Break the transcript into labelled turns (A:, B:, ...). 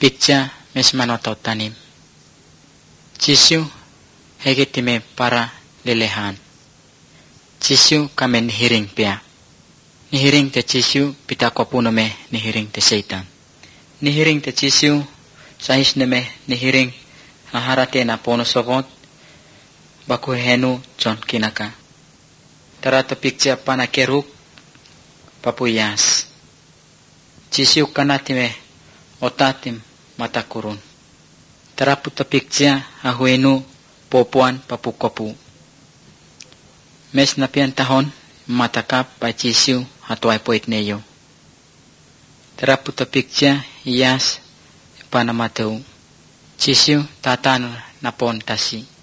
A: Pitja mes manotaw tanim. Jisyu hegitime para lelehan. Jisyu kame nihiring pia. Nihiring te Jisyu pitakopunome nihiring te Satan. Nihiring te Jisyu sahisneme nihiring haharate na pono sobot bakuhenu John kinaka. Tarato pikja pana keruk papuyas. Jisyu kanatime otatim matakurun. Taraputa pikja ahuenu popuan papukopu. Mes na pian tahon matakap pa Jisyu hatuay poit neyo. Taraputa pikja iyas panamatau. Jisyu tatan napon tasi.